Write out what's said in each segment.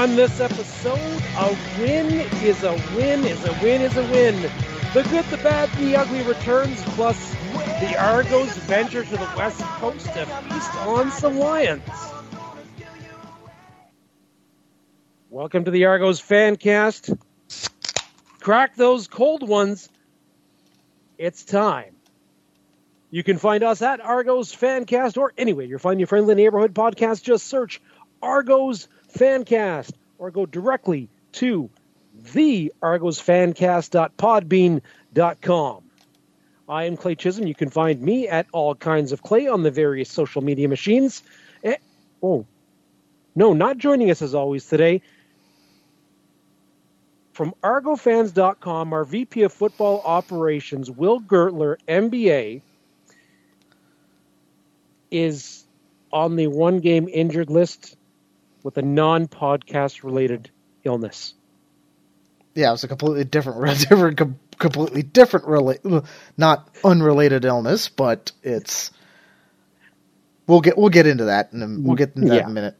On this episode, a win is a win is a win is a win. The good, the bad, the ugly returns, plus the Argos venture to the West Coast to feast on some Lions. Welcome to the Argos Fancast. Crack those cold ones. It's time. You can find us at Argos Fancast or anywhere you find your friendly neighborhood podcast. Just search Argos Fancast or go directly to theargosfancast.podbean.com. I am Clay Chisholm. You can find me at All Kinds of Clay on the various social media machines. Not joining us as always today. From ArgoFans.com, our VP of Football Operations, Will Gertler, MBA, is on the one-game injured list with a non-podcast related illness. Yeah, it was a completely different, not unrelated illness, but it's. We'll get into that, and we'll get into that in a minute.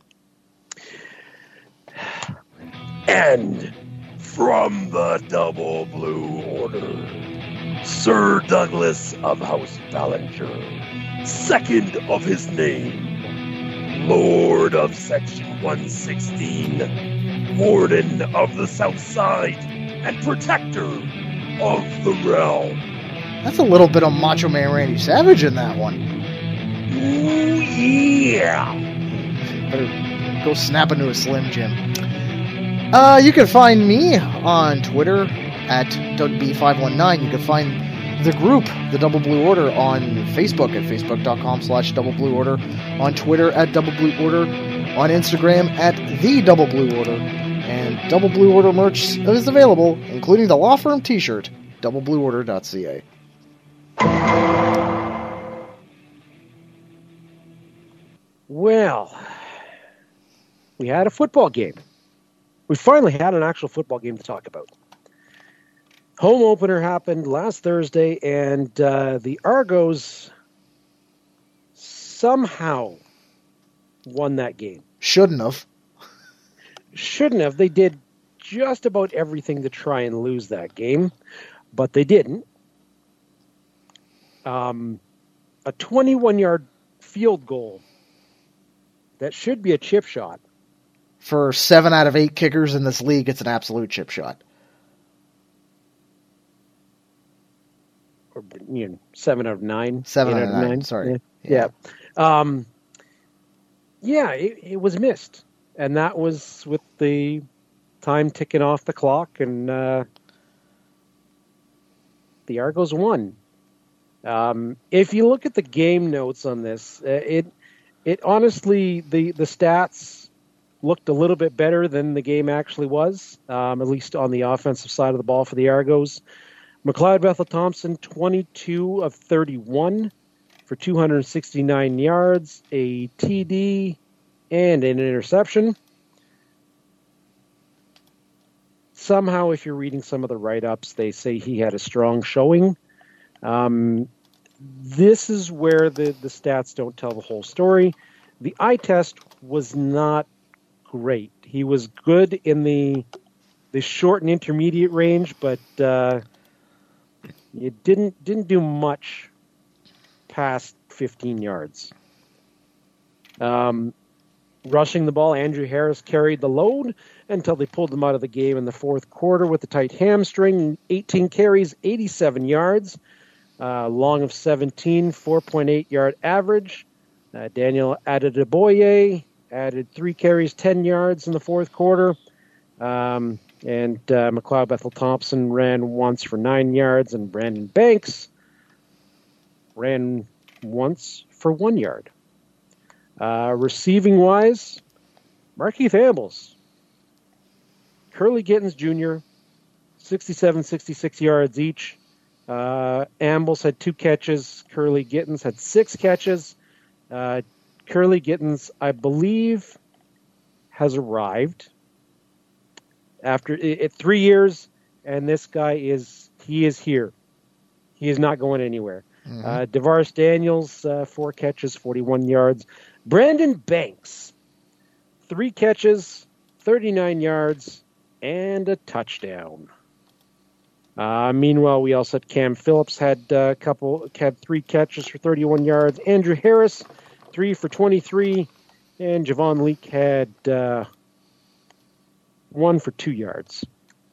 And from the Double Blue Order, Sir Douglas of House Ballinger, second of his name, Lord of Section 116, Warden of the South Side, and Protector of the Realm. That's a little bit of Macho Man Randy Savage in that one. Ooh, yeah. Better go snap into a Slim Jim. You can find me on Twitter at DougB519. You can find the group, the Double Blue Order, on Facebook at facebook.com/Double Blue Order, on Twitter at Double Blue Order, on Instagram at the Double Blue Order, and Double Blue Order merch is available, including the Law Firm t-shirt, doubleblueorder.ca. Well, we had a football game. We finally had an actual football game to talk about. Home opener happened last Thursday, and the Argos somehow won that game. Shouldn't have. They did just about everything to try and lose that game, but they didn't. A 21-yard field goal that should be a chip shot. For 7 out of 8 kickers in this league, it's an absolute chip shot. Or 7 out of 9. 7 out of 9. Sorry. Yeah. It was missed, and that was with the time ticking off the clock, and the Argos won. If you look at the game notes on this, it honestly the stats looked a little bit better than the game actually was, at least on the offensive side of the ball for the Argos. McLeod Bethel-Thompson, 22 of 31 for 269 yards, a TD, and an interception. Somehow, if you're reading some of the write-ups, they say he had a strong showing. This is where the stats don't tell the whole story. The eye test was not great. He was good in the short and intermediate range, but it didn't do much past 15 yards. Rushing the ball, Andrew Harris carried the load until they pulled him out of the game in the fourth quarter with a tight hamstring. 18 carries, 87 yards. Long of 17, 4.8 yard average. Daniel Adedeboye added 3 carries, 10 yards in the fourth quarter. And McLeod Bethel-Thompson ran once for 9 yards, and Brandon Banks ran once for 1 yard. Receiving-wise, Markeith Ambles, Curly Gittens Jr., 67, 66 yards each. Ambles had 2 catches. Curly Gittens had 6 catches. Curly Gittens, I believe, has arrived after 3 years, and this guy is here. He is not going anywhere. Mm-hmm. DeVaris Daniels, 4 catches, 41 yards. Brandon Banks, 3 catches, 39 yards, and a touchdown. Meanwhile, we also had Cam Phillips had 3 catches for 31 yards. Andrew Harris, 3 for 23. And Javon Leake had 1 for 2 yards.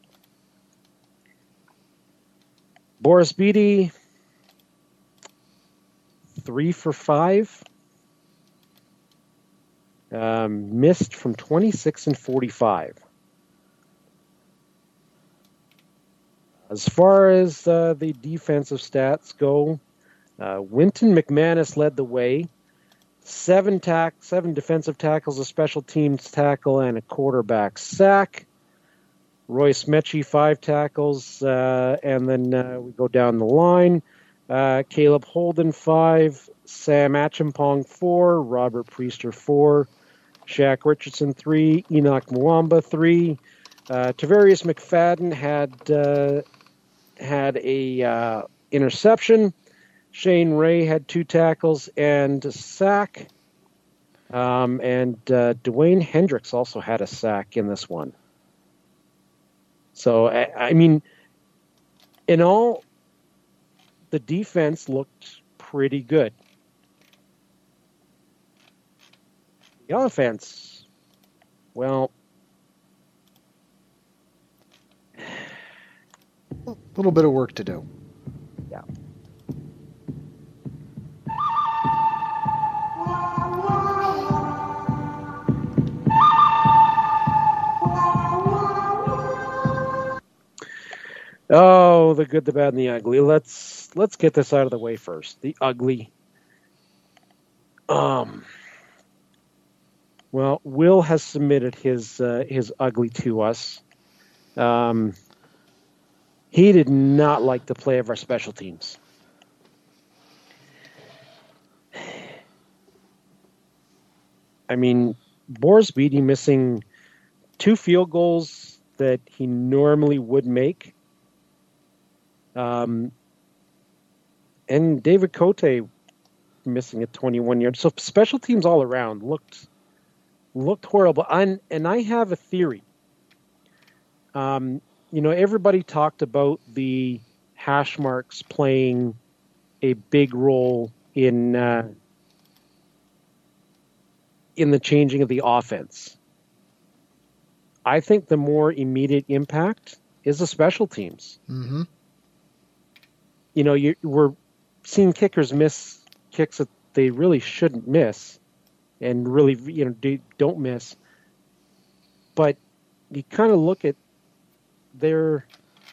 Boris Beatty, 3 for 5. Missed from 26 and 45. As far as the defensive stats go, Wynton McManus led the way. 7 defensive tackles, a special teams tackle, and a quarterback sack. Royce Mechie, 5 tackles, and then we go down the line. Caleb Holden, 5. Sam Achimpong, 4. Robert Priester, 4. Shaq Richardson, 3. Enoch Mwamba, 3. Tavarius McFadden had a interception. Shane Ray had 2 tackles and a sack. And Dwayne Hendricks also had a sack in this one. So, I mean, in all, the defense looked pretty good. The offense, well, a little bit of work to do. Yeah. Oh, the good, the bad, and the ugly. Let's get this out of the way first. The ugly. Well, Will has submitted his ugly to us. He did not like the play of our special teams. I mean, Boris Beatty missing 2 field goals that he normally would make. And David Cote missing a 21-yard. So special teams all around looked horrible. And I have a theory. Everybody talked about the hash marks playing a big role in the changing of the offense. I think the more immediate impact is the special teams. Mm-hmm. We're seeing kickers miss kicks that they really shouldn't miss, and really, don't miss. But you kind of look at their,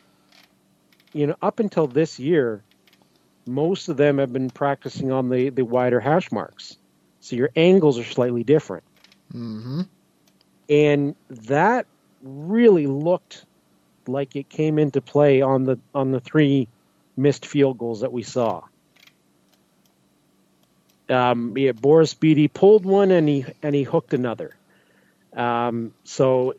up until this year, most of them have been practicing on the wider hash marks. So your angles are slightly different. Mm-hmm. And that really looked like it came into play on the 3 missed field goals that we saw. Boris Beatty pulled one and he hooked another. So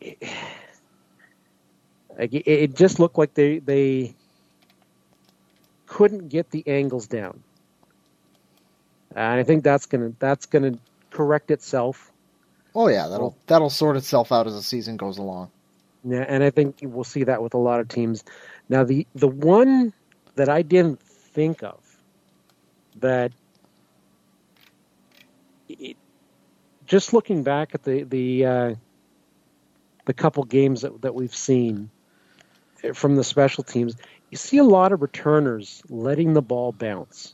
it just looked like they couldn't get the angles down. And I think that's gonna correct itself. Oh yeah, that'll sort itself out as the season goes along. Yeah, and I think we'll see that with a lot of teams. Now the one that I didn't think of that just looking back at the couple games that we've seen from the special teams, you see a lot of returners letting the ball bounce.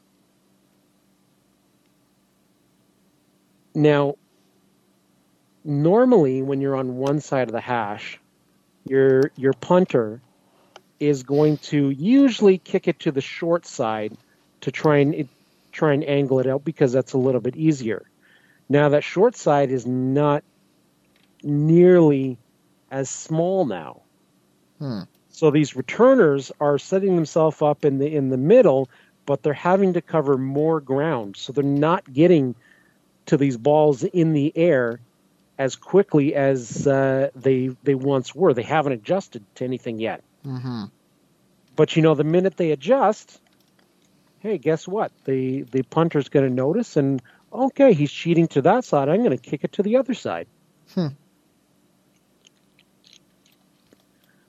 Now, normally when you're on one side of the hash, your punter is going to usually kick it to the short side to try and angle it out because that's a little bit easier. Now that short side is not nearly as small now. So these returners are setting themselves up in the middle, but they're having to cover more ground. So they're not getting to these balls in the air as quickly as they once were. They haven't adjusted to anything yet. Mm-hmm. But the minute they adjust, hey, guess what? The punter's going to notice, and okay, he's cheating to that side. I'm going to kick it to the other side.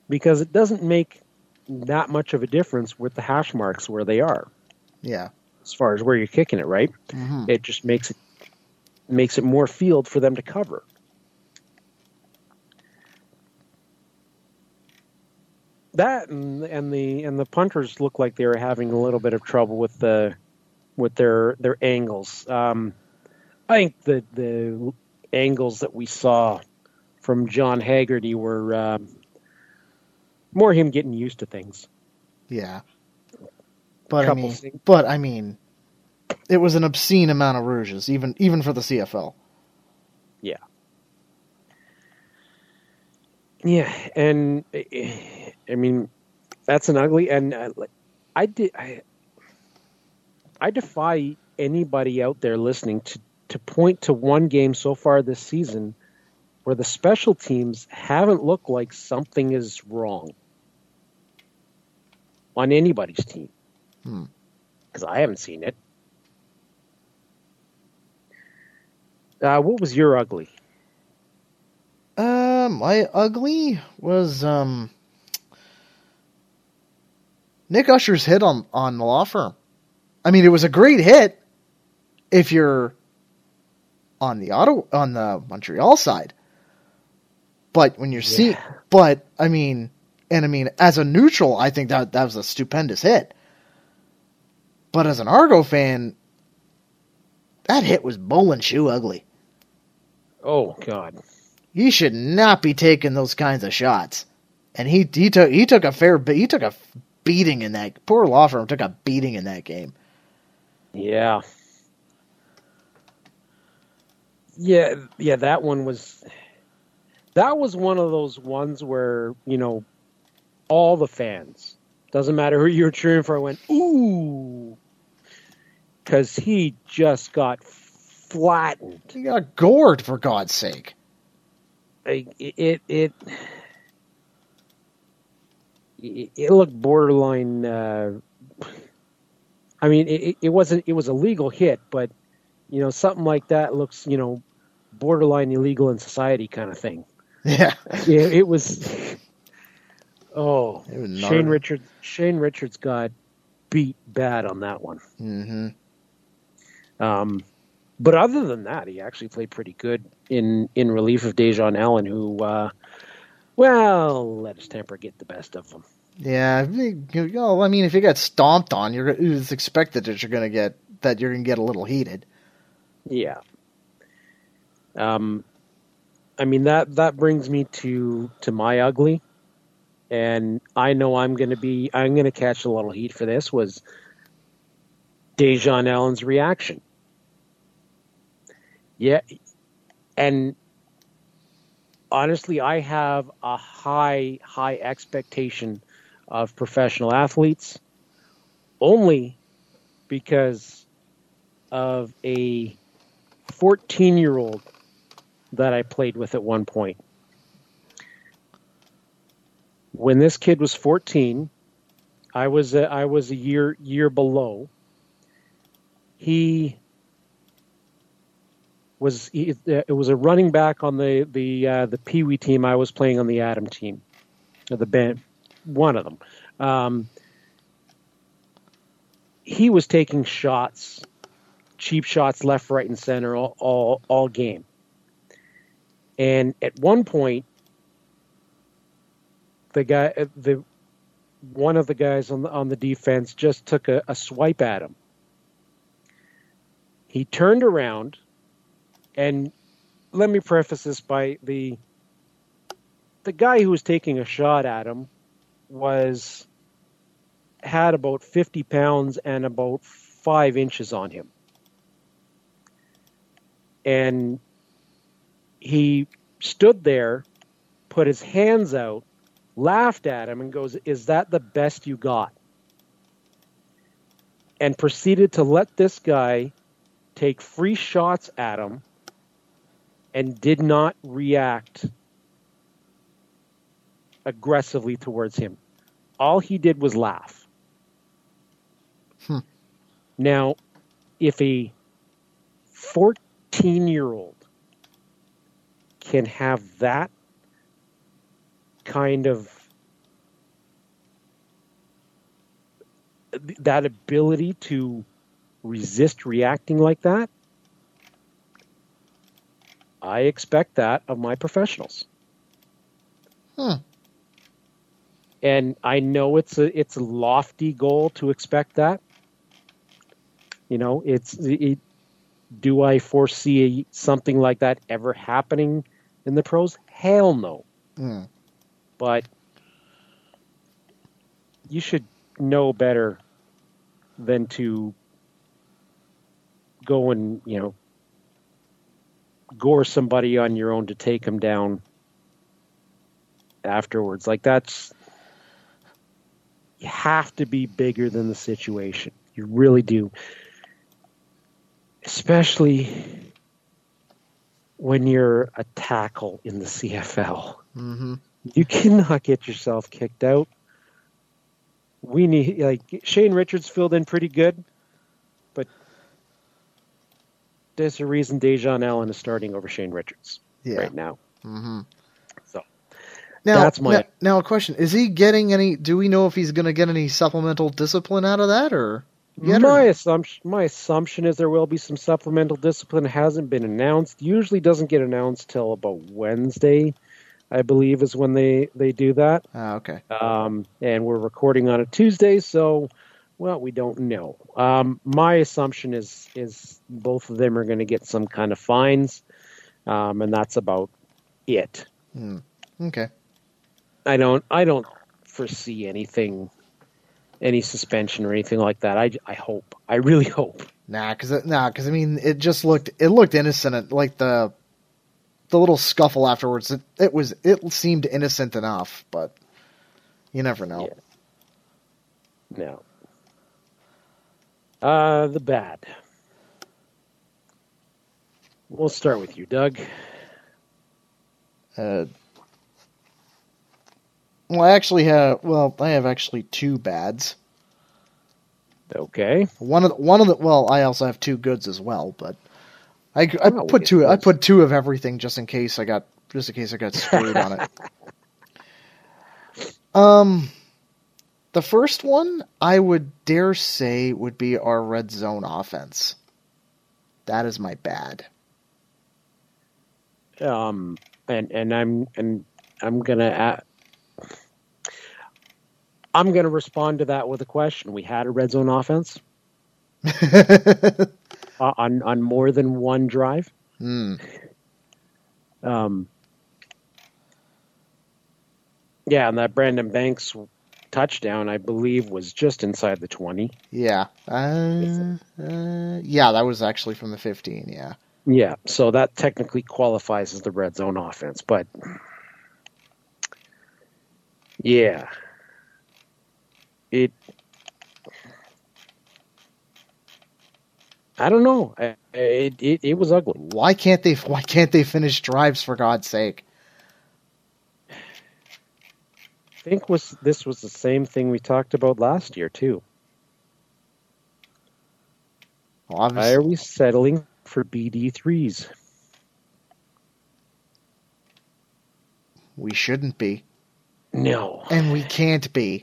because it doesn't make that much of a difference with the hash marks where they are. Yeah. As far as where you're kicking it, right? Mm-hmm. It just makes it more field for them to cover. That and the punters look like they were having a little bit of trouble with their angles. I think the angles that we saw from John Haggerty were more him getting used to things. Yeah. But Couple I mean, it was an obscene amount of rouges, even for the CFL. Yeah. Yeah, and I mean, that's an ugly. And I defy anybody out there listening to point to one game so far this season where the special teams haven't looked like something is wrong on anybody's team. Because I haven't seen it. What was your ugly? My ugly was Nick Usher's hit on the law firm. I mean, it was a great hit if you're on the Montreal side. But when you're I mean, as a neutral, I think that was a stupendous hit. But as an Argo fan, that hit was bowling shoe ugly. Oh God. He should not be taking those kinds of shots. And he took a beating in that. Poor law firm took a beating in that game. Yeah. Yeah, that one was one of those ones where, all the fans, doesn't matter who you're cheering for, went, ooh, because he just got flattened. He got gored, for God's sake. It looked borderline. I mean, it wasn't. It was a legal hit, but something like that looks, borderline illegal in society kind of thing. Yeah, it was. Oh, Shane Richards got beat bad on that one. Mm-hmm. But other than that, he actually played pretty good in relief of Dejan Allen, who, let his temper get the best of him. Yeah, I mean, if you get stomped on, it's expected that you're going to get a little heated. Yeah. I mean, that brings me to my ugly, and I know I'm going to catch a little heat for this, was Dejan Allen's reaction. Yeah, and honestly, I have a high expectation of professional athletes, only because of a 14-year-old that I played with at one point. When this kid was 14, I was a year below. It was a running back on the Pee Wee team. I was playing on the Adam team, the band, one of them. He was taking shots, cheap shots, left, right, and center all game. And at one point, one of the guys on the defense just took a swipe at him. He turned around. And let me preface this by the guy who was taking a shot at him had about 50 pounds and about 5 inches on him. And he stood there, put his hands out, laughed at him and goes, "Is that the best you got?" And proceeded to let this guy take free shots at him and did not react aggressively towards him. All he did was laugh. Now, if a 14-year-old can have that kind of that ability to resist reacting like that, I expect that of my professionals. And I know it's a lofty goal to expect that. You know, do I foresee something like that ever happening in the pros? Hell no. But you should know better than to go and, you know, gore somebody on your own to take them down afterwards. Like, that's, you have to be bigger than the situation. You really do. Especially when you're a tackle in the CFL. You cannot get yourself kicked out. We need, like, Shane Richards filled in pretty good, but there's a reason Dejan Allen is starting over Shane Richards right now. So that's my now a question: is he getting any? Do we know if he's going to get any supplemental discipline out of that, or my assumption is there will be some supplemental discipline. It hasn't been announced. Usually doesn't get announced till about Wednesday, I believe, is when they do that. Okay. And we're recording on a Tuesday, so, well, we don't know. My assumption is both of them are going to get some kind of fines, and that's about it. Okay. I don't foresee any suspension or anything like that. I hope. I really hope. Because I mean, it looked innocent. Like the little scuffle afterwards, it seemed innocent enough, but you never know. Yeah. No. The bad. We'll start with you, Doug. I have actually two bads. Okay. One of the I also have two goods as well, but I put two of everything just in case I got screwed on it. The first one I would dare say would be our red zone offense. That is my bad. And I'm gonna respond to that with a question. We had a red zone offense on more than one drive. Yeah, and that Brandon Banks touchdown, I believe, was just inside the 20. Yeah. That was actually from the 15, yeah. Yeah, so that technically qualifies as the red zone offense, but yeah. I don't know. It was ugly. Why can't they finish drives, for God's sake? I think this was the same thing we talked about last year too. Well, why are we settling for BD3s? We shouldn't be. No. And we can't be.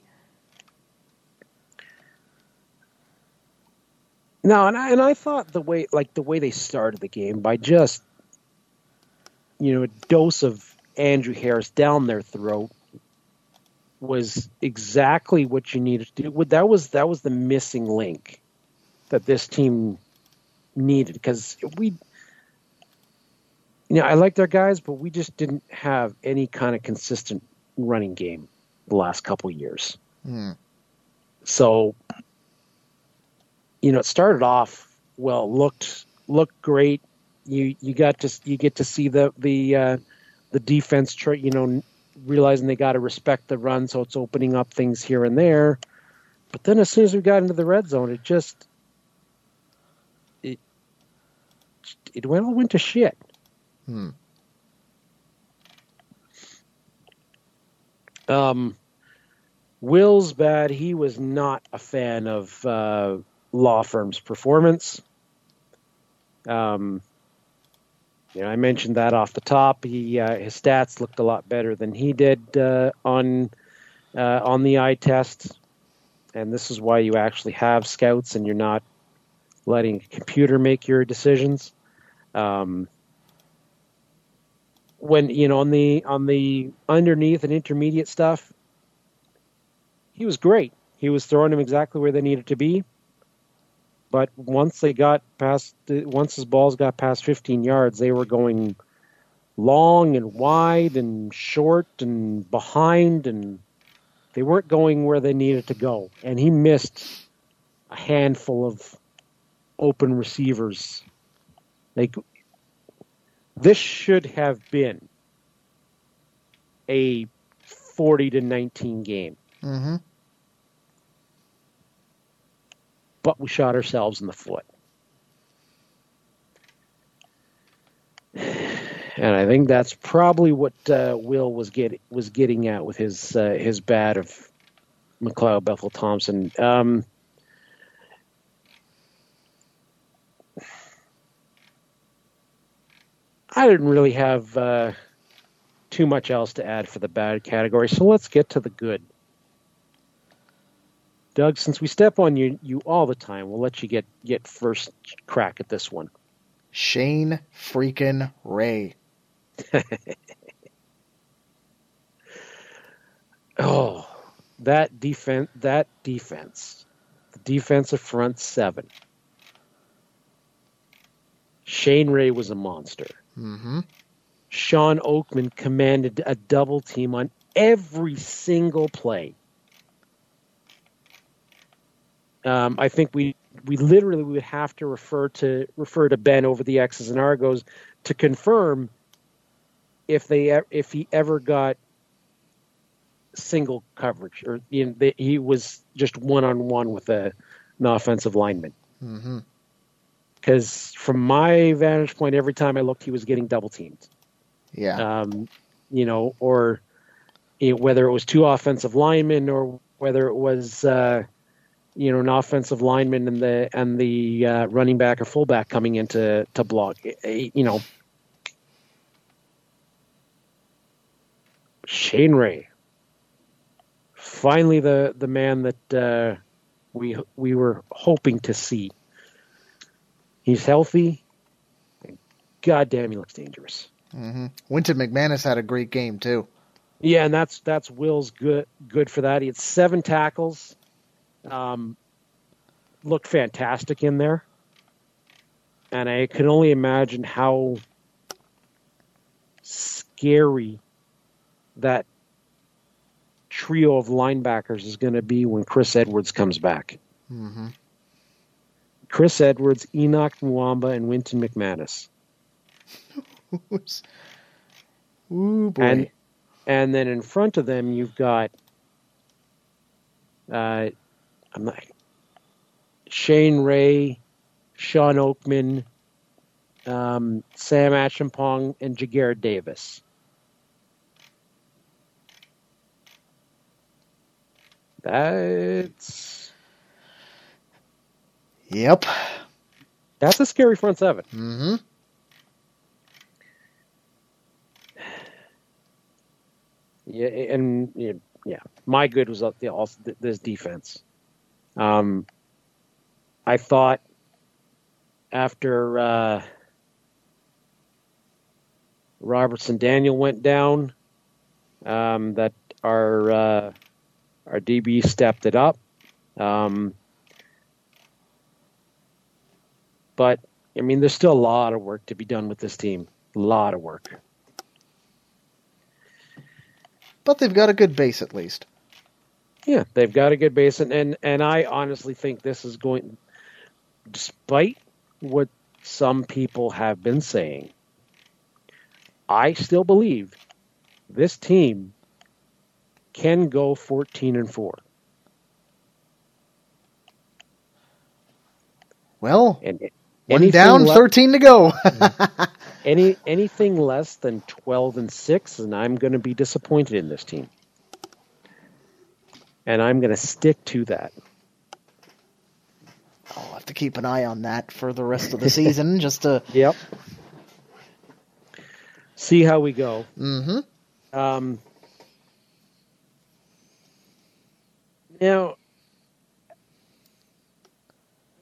No, and I thought the way they started the game by just, a dose of Andrew Harris down their throat was exactly what you needed to do. That was the missing link that this team needed, because I liked our guys, but we just didn't have any kind of consistent running game the last couple of years. So, it started off well, looked great. You get to see the defense, realizing they got to respect the run, so it's opening up things here and there. But then as soon as we got into the red zone, it went to shit. Will's bad. He was not a fan of Law Firm's performance. I mentioned that off the top. His stats looked a lot better than he did on the eye test. and this is why you actually have scouts and you're not letting a computer make your decisions. When on the underneath and intermediate stuff, he was great. He was throwing them exactly where they needed to be. But once his balls got past 15 yards, they were going long and wide and short and behind, and they weren't going where they needed to go. And he missed a handful of open receivers. Like, this should have been a 40-19 game. Mm-hmm. But we shot ourselves in the foot. And I think that's probably what Will was getting at with his bat of McLeod Bethel Thompson. I didn't really have too much else to add for the bad category, so let's get to the good. Doug, since we step on you all the time, we'll let you get first crack at this one. Shane freaking Ray. Oh, that defense, the defensive front seven. Shane Ray was a monster. Mm-hmm. Sean Oakman commanded a double team on every single play. I think we literally would have to refer to Ben over the X's and Argos to confirm if he ever got single coverage or he was just one-on-one with an offensive lineman. Mm-hmm. Because from my vantage point, every time I looked, he was getting double teamed. Yeah. Or whether it was two offensive linemen or whether it was an offensive lineman and the running back or fullback coming in to block. Shane Ray, finally the man that we were hoping to see. He's healthy. God damn, he looks dangerous. Mm-hmm. Wynton McManus had a great game too. Yeah, and that's Will's good for that. He had 7 tackles. Looked fantastic in there. And I can only imagine how scary that trio of linebackers is going to be when Chris Edwards comes back. Mm-hmm. Chris Edwards, Enoch Mwamba, and Wynton McManus. Ooh, boy. And then in front of them, you've got Shane Ray, Sean Oakman, Sam Achampong, and Jagger Davis. Yep. That's a scary front seven. Mm-hmm. Yeah, and my good was also this defense. I thought after Robertson Daniel went down, that our DB stepped it up. But I mean, there's still a lot of work to be done with this team. A lot of work. But they've got a good base at least. Yeah, they've got a good base, and I honestly think this is going, despite what some people have been saying, I still believe this team can go 14-4. Well, And one down, 13 to go. anything less than 12-6, and I'm going to be disappointed in this team. And I'm going to stick to that. I'll have to keep an eye on that for the rest of the season, just to... Yep. See how we go. Mm-hmm. Now,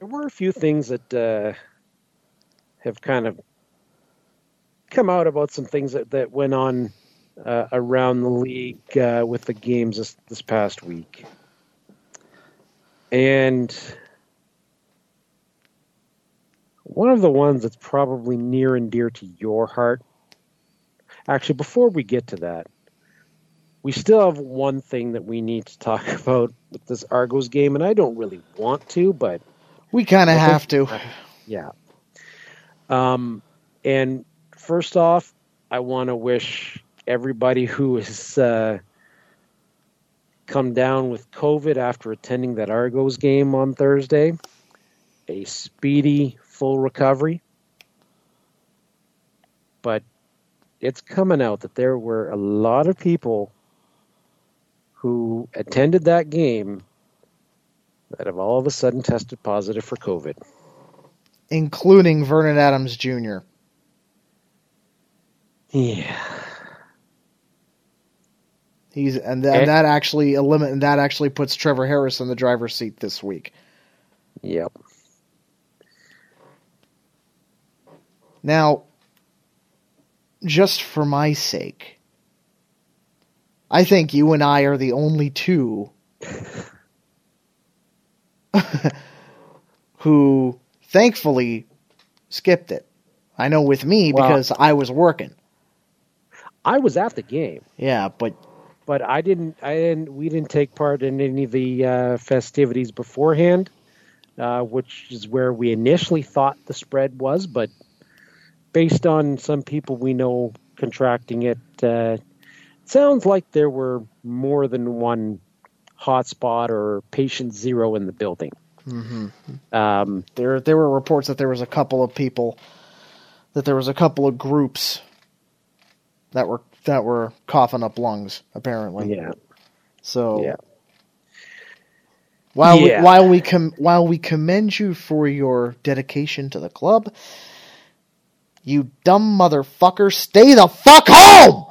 were a few things that have kind of come out about some things that went on around the league with the games this past week. And one of the ones that's probably near and dear to your heart, actually, before we get to that, we still have one thing that we need to talk about with this Argos game, and I don't really want to, but we kind of have to. Yeah. And first off, I want to wish everybody who has come down with COVID after attending that Argos game on Thursday a speedy, full recovery. But it's coming out that there were a lot of people who attended that game that have all of a sudden tested positive for COVID. Including Vernon Adams Jr. Yeah. That actually puts Trevor Harris in the driver's seat this week. Yep. Now, just for my sake, I think you and I are the only two who thankfully skipped it. I know with me because I was working. I was at the game. Yeah, but we didn't take part in any of the festivities beforehand, which is where we initially thought the spread was, but based on some people we know contracting it, sounds like there were more than one hotspot or patient zero in the building. Mm-hmm. There were reports that there was a couple of people, that there was a couple of groups that were coughing up lungs, apparently. Yeah. So yeah. While we commend you for your dedication to the club, you dumb motherfucker, stay the fuck home!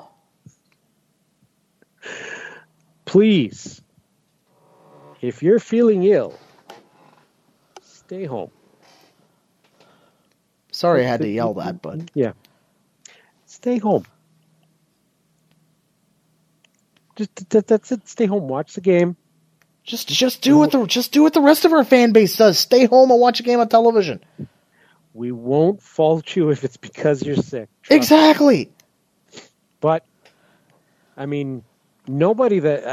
Please, if you're feeling ill, stay home. Sorry I had to yell that, but... Yeah. Stay home. That's it. Stay home. Watch the game. Just do what the rest of our fan base does. Stay home and watch a game on television. We won't fault you if it's because you're sick. Exactly. But I mean, nobody that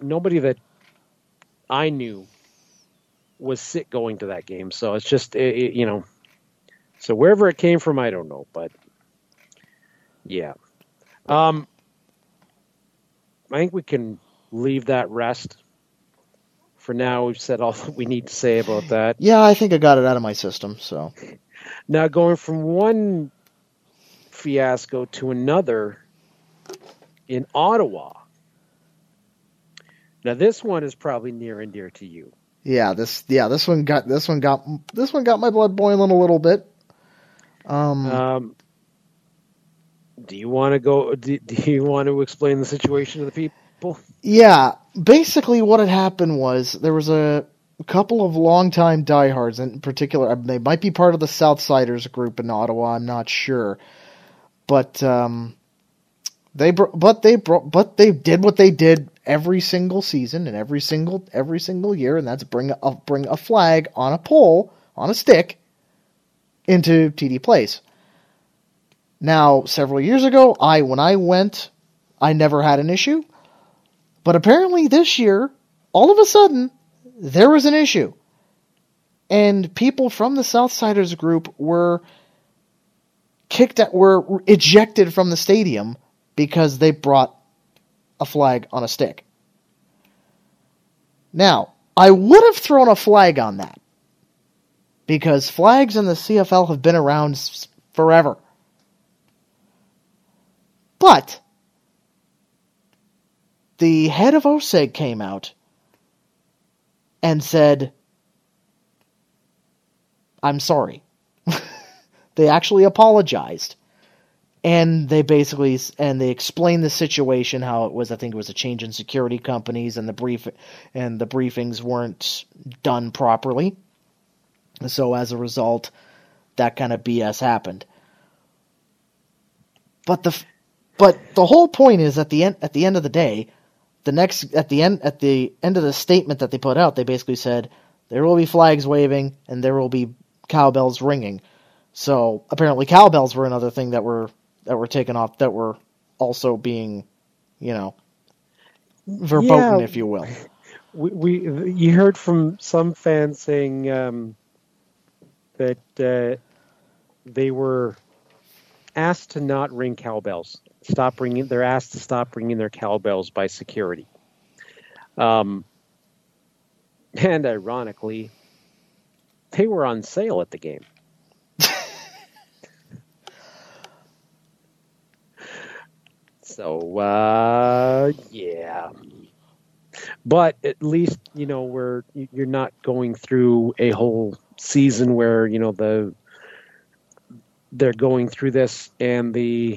I knew was sick going to that game. So it's just So wherever it came from, I don't know. But yeah. I think we can leave that rest. For now, we've said all that we need to say about that. Yeah, I think I got it out of my system. So now going from one fiasco to another in Ottawa. Now this one is probably near and dear to you. Yeah, this one got my blood boiling a little bit. Do you want to go? Do you want to explain the situation to the people? Yeah, basically what had happened was there was a couple of longtime diehards, in particular, they might be part of the Southsiders group in Ottawa. I'm not sure, but they did what they did every single season and every single year, and that's bring a flag on a pole on a stick into TD Place. Now, several years ago, when I went, I never had an issue. But apparently this year, all of a sudden, there was an issue. And people from the Southsiders group were ejected from the stadium because they brought a flag on a stick. Now, I would have thrown a flag on that. Because flags in the CFL have been around forever. But the head of OSEG came out and said, I'm sorry. They actually apologized. And they explained the situation, how it was, I think it was a change in security companies and the briefings weren't done properly. So as a result, that kind of BS happened. But the whole point is at the end of the day, at the end of the statement that they put out, they basically said there will be flags waving and there will be cowbells ringing. So apparently cowbells were another thing that were taken off, that were also being, verboten, if you will. You heard from some fans saying that they were asked to not ring cowbells. They're asked to stop ringing their cowbells by security. And ironically, they were on sale at the game. So, yeah. But at least, you're not going through a whole season where, they're going through this and the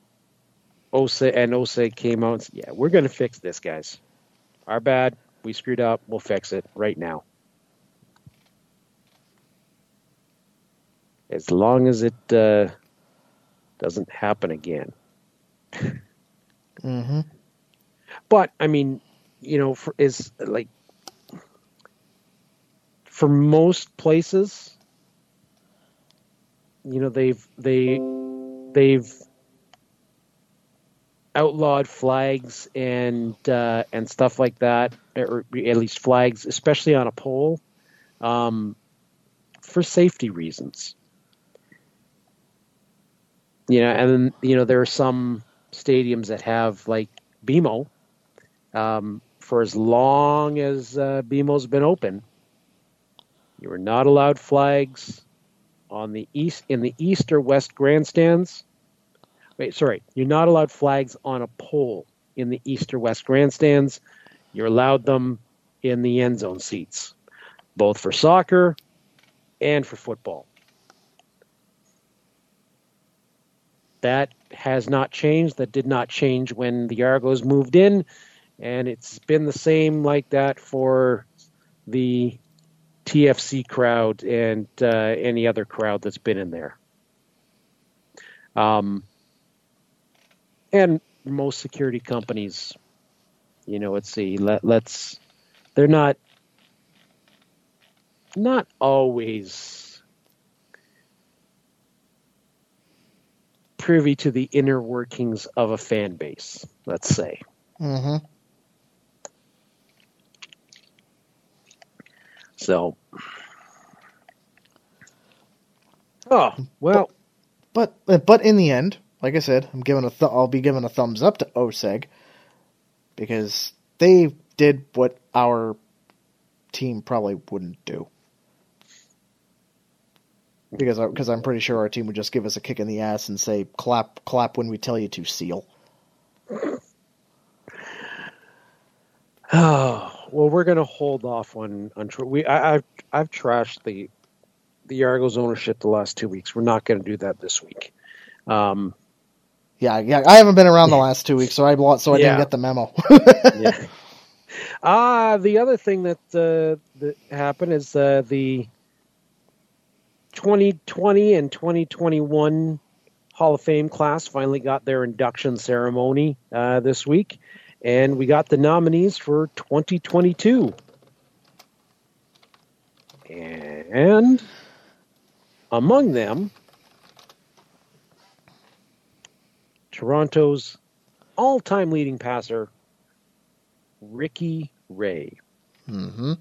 OSA came out and said, yeah, we're going to fix this, guys. Our bad. We screwed up. We'll fix it right now. As long as it doesn't happen again. Mm-hmm. But, for most places, they've outlawed flags and stuff like that, or at least flags, especially on a pole, for safety reasons. And then, there are some stadiums that have like BMO, for as long as BMO's been open, you are not allowed flags in the east or west grandstands. You're not allowed flags on a pole in the east or west grandstands. You're allowed them in the end zone seats, both for soccer and for football. That has not changed. That did not change when the Argos moved in, and it's been the same like that for the TFC crowd and any other crowd that's been in there. And most security companies, let's see, they're not always privy to the inner workings of a fan base, let's say. Mm-hmm. So, oh well, but in the end, like I said, I'll be giving a thumbs up to OSEG because they did what our team probably wouldn't do. Because I'm pretty sure our team would just give us a kick in the ass and say clap when we tell you to, seal. Oh, well, we're going to hold off on I've trashed the Argos ownership the last 2 weeks. We're not going to do that this week. Yeah, I haven't been around the last 2 weeks, so I didn't get the memo. Yeah. The other thing that happened is the 2020 and 2021 Hall of Fame class finally got their induction ceremony this week, and we got the nominees for 2022. And among them, Toronto's all-time leading passer, Ricky Ray. Mm-hmm.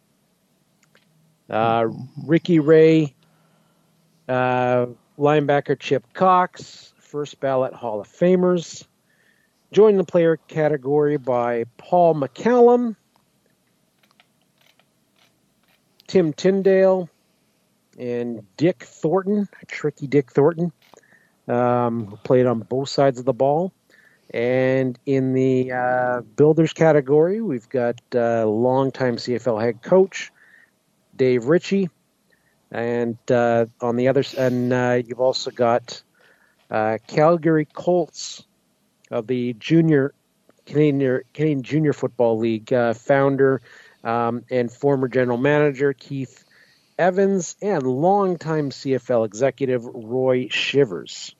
Ricky Ray, linebacker Chip Cox, first ballot Hall of Famers. Joined the player category by Paul McCallum, Tim Tyndale, and Dick Thornton, Tricky Dick Thornton, who played on both sides of the ball. And in the builders category, we've got longtime CFL head coach Dave Ritchie, and on the other, and you've also got Calgary Colts of the Canadian Junior Football League founder and former general manager Keith Evans, and longtime CFL executive Roy Shivers.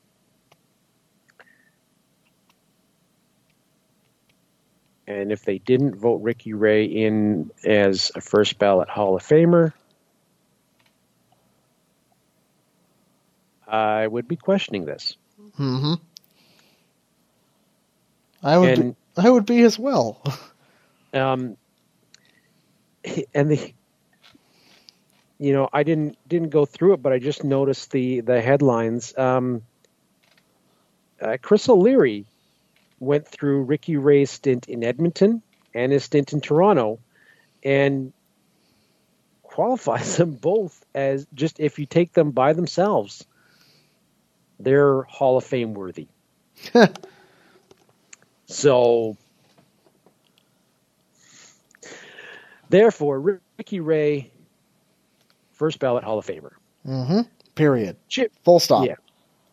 And if they didn't vote Ricky Ray in as a first ballot Hall of Famer, I would be questioning this. Mm-hmm. I would be as well. And the, I didn't go through it, but I just noticed the headlines. Chris O'Leary went through Ricky Ray's stint in Edmonton and his stint in Toronto, and qualifies them both as, just if you take them by themselves, they're Hall of Fame worthy. So, therefore, Ricky Ray, first ballot Hall of Famer. Mm-hmm. Period. Full stop. Yeah.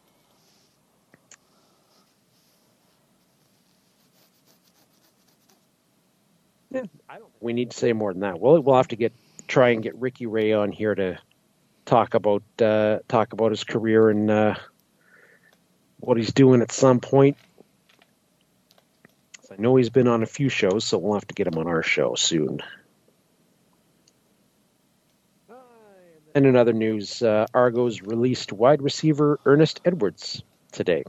I don't think we need to say more than that. We'll have to try and get Ricky Ray on here to talk about his career and what he's doing at some point. I know he's been on a few shows, so we'll have to get him on our show soon. And in other news, Argos released wide receiver Ernest Edwards today.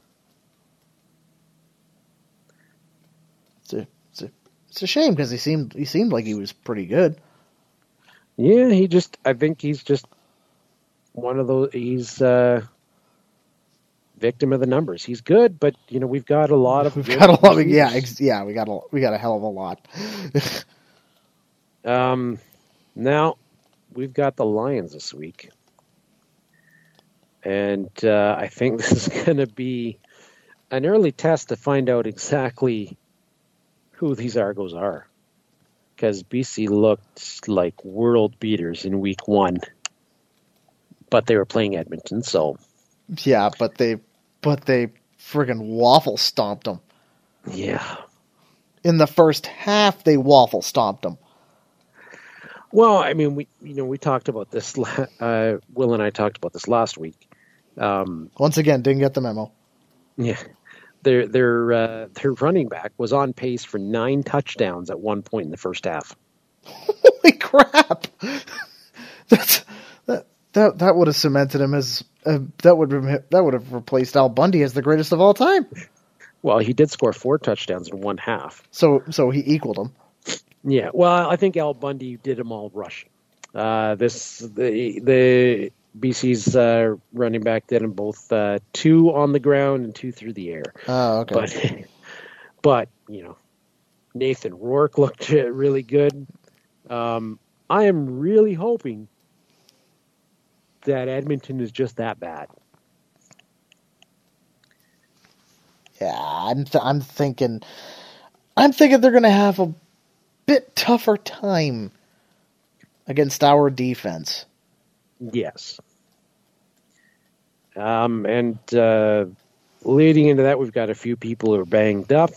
It's a shame because he seemed like he was pretty good. Yeah, I think he's just one of those. He's victim of the numbers. He's good, but we've got a lot of. We got a hell of a lot. Now we've got the Lions this week, and I think this is going to be an early test to find out exactly who these Argos are, because BC looked like world beaters in week 1, but they were playing Edmonton, so yeah, but they friggin' waffle stomped them. Yeah, in the first half they waffle stomped them. Well, I mean, we talked about this. Will and I talked about this last week. Once again, didn't get the memo. Yeah. Their running back was on pace for 9 touchdowns at one point in the first half. Holy crap! That would have cemented him as that would have replaced Al Bundy as the greatest of all time. Well, he did score 4 touchdowns in one half. So he equaled him. Yeah. Well, I think Al Bundy did them all rushing. The BC's running back did them both 2 on the ground and 2 through the air. Oh, okay. But Nathan Rourke looked really good. I am really hoping that Edmonton is just that bad. Yeah, I'm thinking they're going to have a bit tougher time against our defense. Yes. And leading into that, we've got a few people who are banged up.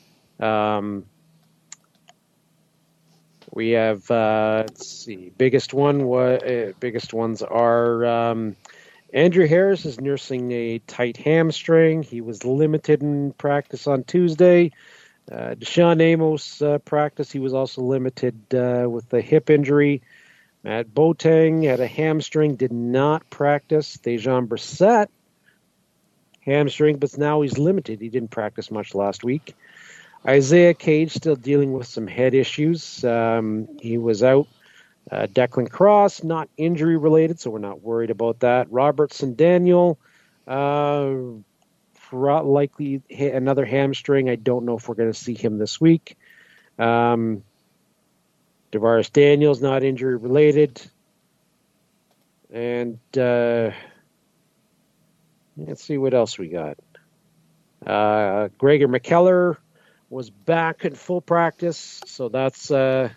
We have, let's see, biggest ones are Andrew Harris is nursing a tight hamstring. He was limited in practice on Tuesday. Deshaun Amos practice. He was also limited with a hip injury. Matt Boateng had a hamstring, did not practice. Dejan Brissett, hamstring, but now he's limited. He didn't practice much last week. Isaiah Cage still dealing with some head issues. He was out. Declan Cross, not injury related, so we're not worried about that. Robertson Daniel, likely another hamstring. I don't know if we're going to see him this week. Tavares Daniels, not injury related. And let's see what else we got. Gregor McKellar was back in full practice, so that's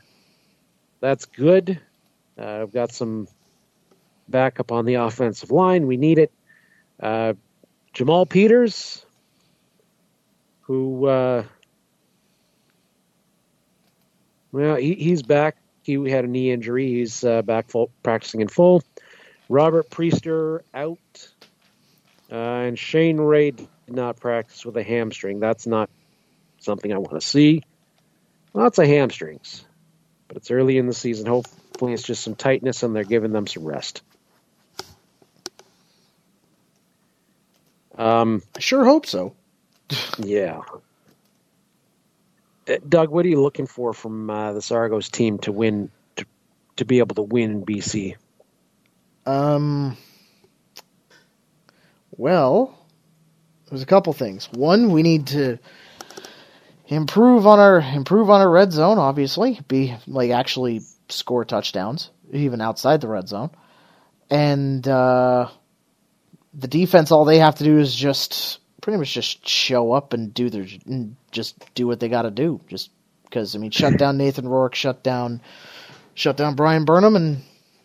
good. I've got some backup on the offensive line. We need it. Jamal Peters, who, he's back he had a knee injury. He's back practicing in full. Robert Priester out. And Shane Ray did not practice with a hamstring. That's not something I want to see. Lots of hamstrings. But it's early in the season. Hopefully it's just some tightness and they're giving them some rest. I sure hope so. Yeah. Doug, what are you looking for from this Argos team to win, to be able to win in BC? Well, there's a couple things. One, we need to improve on our red zone, obviously. Actually score touchdowns, even outside the red zone. And the defense, all they have to do is just pretty much just show up and just do what they got to do. Just because, shut down Nathan Rourke, shut down Brian Burnham, and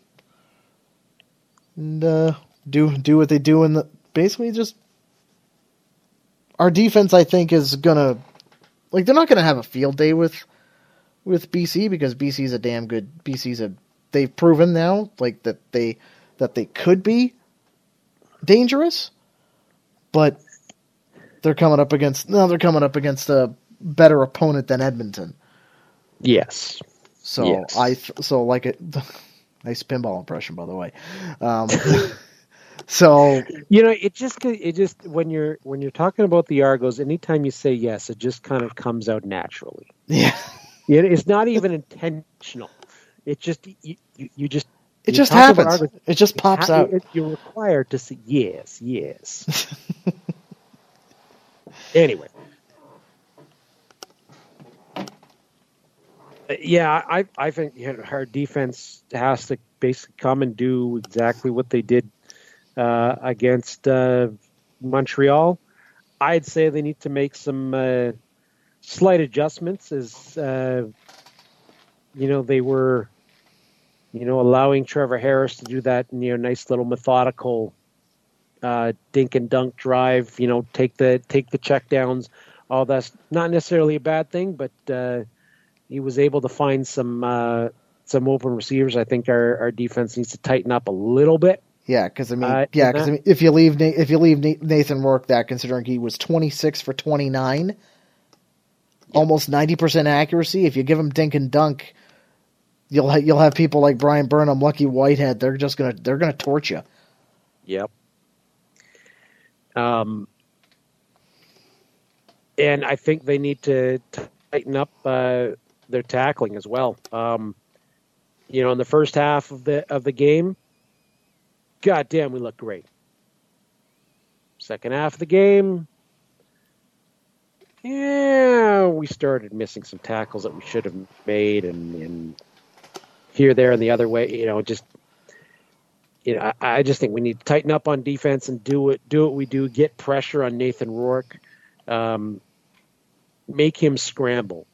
do what they do in the basically just our defense. I think is gonna they're not gonna have a field day with BC because BC's a damn good they've proven now that they could be dangerous, but they're coming up against a better opponent than Edmonton. Yes. So yes. Nice pinball impression, by the way. So it just when you're talking about the Argos, anytime you say yes, it just kind of comes out naturally. Yeah. It's not even intentional. It just you just it just happens. Argos, it just pops out. You're required to say yes. Anyway. Yeah, I think our defense has to basically come and do exactly what they did against Montreal. I'd say they need to make some slight adjustments as, they were, allowing Trevor Harris to do that, nice little methodical dink and dunk drive, take the checkdowns. All that's not necessarily a bad thing, but he was able to find some open receivers. I think our defense needs to tighten up a little bit. Yeah, because if you leave Nathan Rourke that, considering he was 26 for 29, almost 90% accuracy. If you give him dink and dunk, you'll have people like Brian Burnham, Lucky Whitehead. They're gonna torch you. Yep. And I think they need to tighten up their tackling as well. In the first half of the game, goddamn, we looked great. Second half of the game, we started missing some tackles that we should have made, and here, there, and the other way. I just think we need to tighten up on defense and do what we do. Get pressure on Nathan Rourke, make him scramble.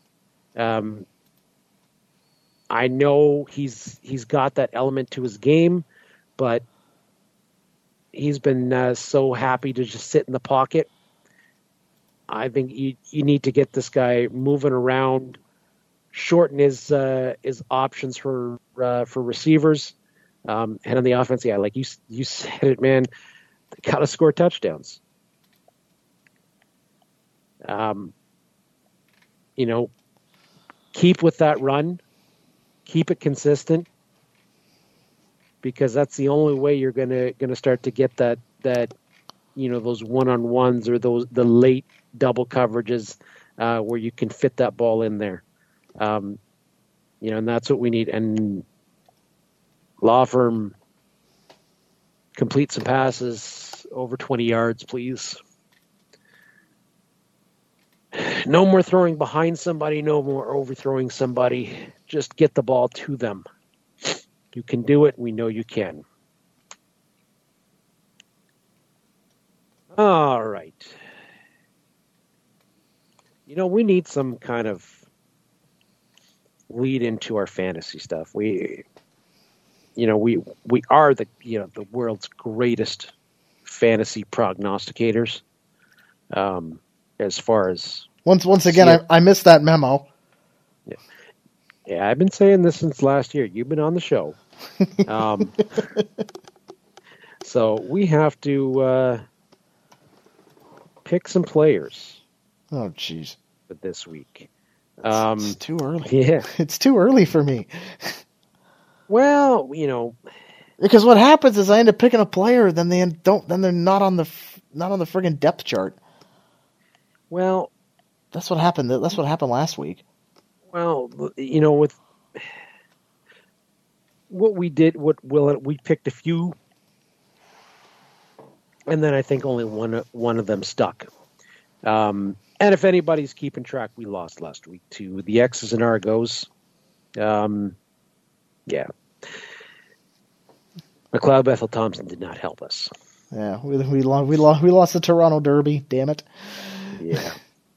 I know he's got that element to his game, but he's been so happy to just sit in the pocket. I think you need to get this guy moving around, shorten his options for receivers, and on the offense, like you said it, man, they got to score touchdowns. Keep with that run, keep it consistent, because that's the only way you're gonna start to get that those one-on-ones or the late double coverages where you can fit that ball in there. And that's what we need. And Law Firm, complete some passes over 20 yards, please. No more throwing behind somebody, no more overthrowing somebody. Just get the ball to them. You can do it. We know you can. All right. We need some kind of lead into our fantasy stuff. We are the world's greatest fantasy prognosticators. As far as once again, I missed that memo. Yeah. Yeah, I've been saying this since last year. You've been on the show. Um, so we have to pick some players Oh, jeez. for this week. It's too early. Yeah. It's too early for me. Well, Because what happens is I end up picking a player, then they're not on the friggin' depth chart. well, That's what happened. That's what happened last week. well, with what we did, we picked a few, and then I think only one of them stuck. And if anybody's keeping track, we lost last week to the X's and Argos. Yeah. McLeod Bethel Thompson did not help us. Yeah, we lost the Toronto Derby. Damn it. Yeah.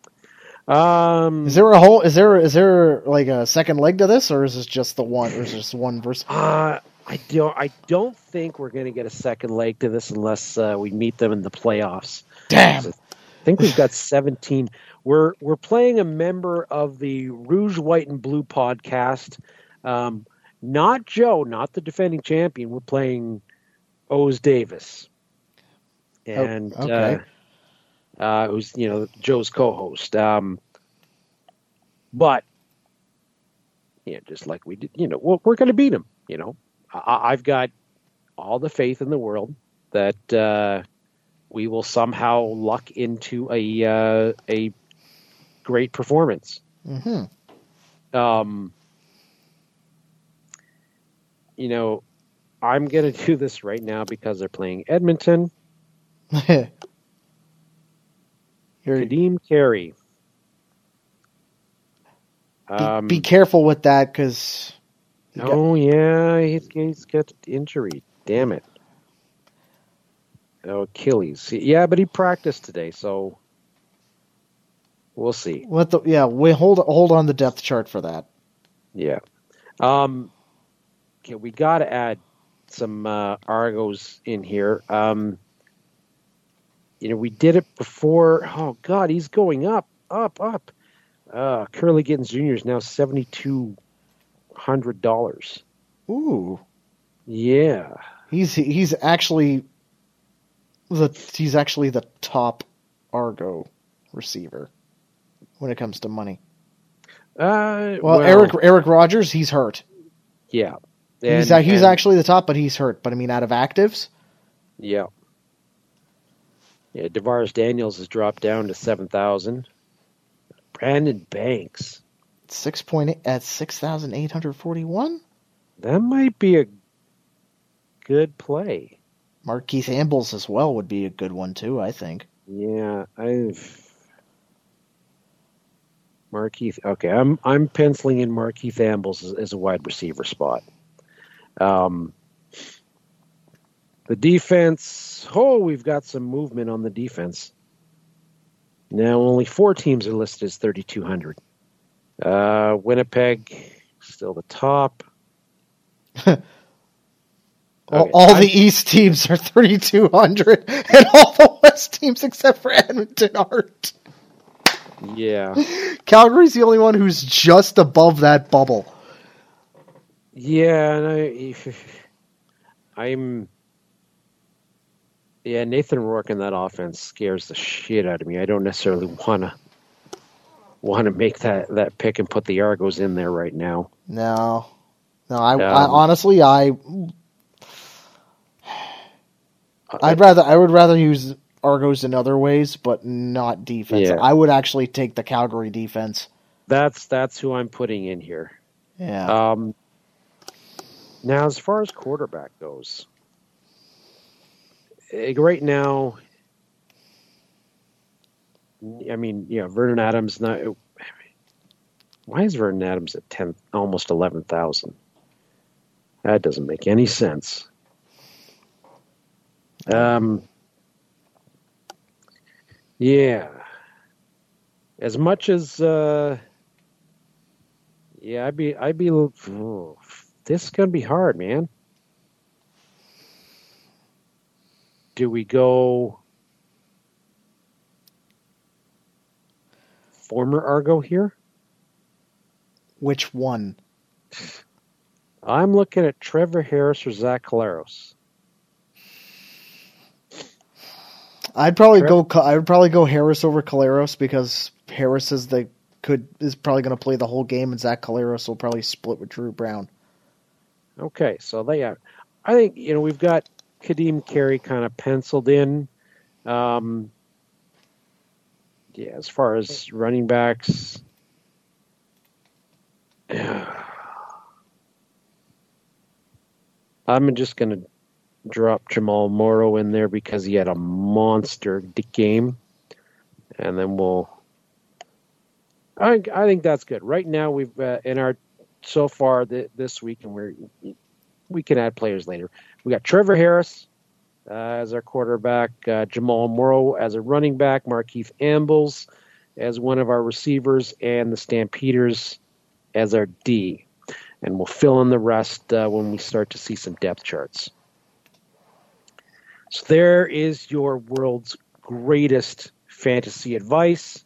Is there like a second leg to this, or is this just the one? Or is this one verse? I don't think we're going to get a second leg to this unless we meet them in the playoffs. Damn. So I think we've got 17. We're playing a member of the Rouge, White, and Blue podcast. Not Joe, not the defending champion. We're playing Oz Davis, and okay. who's Joe's co-host. But just like we did, we're going to beat him. I've got all the faith in the world that we will somehow luck into a great performance. Mm-hmm. I'm going to do this right now because they're playing Edmonton. Kadeem Carey. Be careful with that, because... he's got injury. Damn it. Oh, Achilles. Yeah, but he practiced today, so we'll see. We hold on the depth chart for that. Yeah. Okay, we got to add some Argos in here. We did it before. Oh God, he's going up. Curly Gittins Jr. is now $7,200. Ooh. Yeah. He's actually the top Argo receiver when it comes to money. Eric Rogers, he's hurt. Yeah. He's actually the top, but he's hurt. But I mean, out of actives. Yeah. Yeah, DeVaris Daniels has dropped down to 7,000. Brandon Banks. 6.8 at 6,841? That might be a good play. Markeith Ambles as well would be a good one too, I think. Yeah, Markeith. Okay, I'm penciling in Markeith Ambles as a wide receiver spot. The defense. Oh, we've got some movement on the defense. Now only 4 teams are listed as 3,200. Winnipeg still the top. All the East teams are 3,200, and all the West teams except for Edmonton aren't. Yeah. Calgary's the only one who's just above that bubble. Yeah, and Nathan Rourke in that offense scares the shit out of me. I don't necessarily want to make that pick and put the Argos in there right now. No, I honestly, I would rather use Argos in other ways, but not defense. Yeah. I would actually take the Calgary defense. That's who I'm putting in here. Yeah. Now, as far as quarterback goes, right now, I mean, Vernon Adams. Why is Vernon Adams at almost 11,000? That doesn't make any sense. Yeah. As much as I'd be. This is gonna be hard, man. Do we go former Argo here? Which one? I'm looking at Trevor Harris or Zach Collaros. I'd probably go Harris over Collaros because Harris is probably going to play the whole game, and Zach Collaros will probably split with Drew Brown. Okay, so I think we've got Kadeem Carey kind of penciled in. As far as running backs, I'm just going to drop Jamal Morrow in there because he had a monster game, and then I think that's good. Right now, we've in our so far this week, and we can add players later. We got Trevor Harris as our quarterback, Jamal Morrow as a running back, Markeith Ambles as one of our receivers, and the Stampeders as our D. And we'll fill in the rest when we start to see some depth charts. So there is your world's greatest fantasy advice.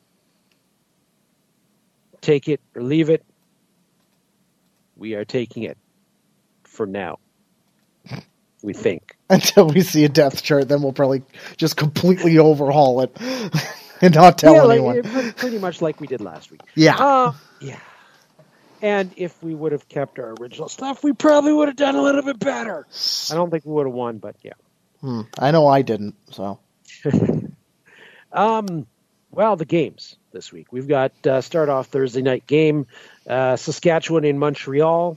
Take it or leave it. We are taking it for now. We think. Until we see a depth chart, then we'll probably just completely overhaul it and not tell anyone. Pretty much like we did last week. Yeah. Yeah. And if we would have kept our original stuff, we probably would have done a little bit better. I don't think we would have won, but yeah. I know I didn't, so. Well, the games this week. We've got start off Thursday night game, Saskatchewan in Montreal.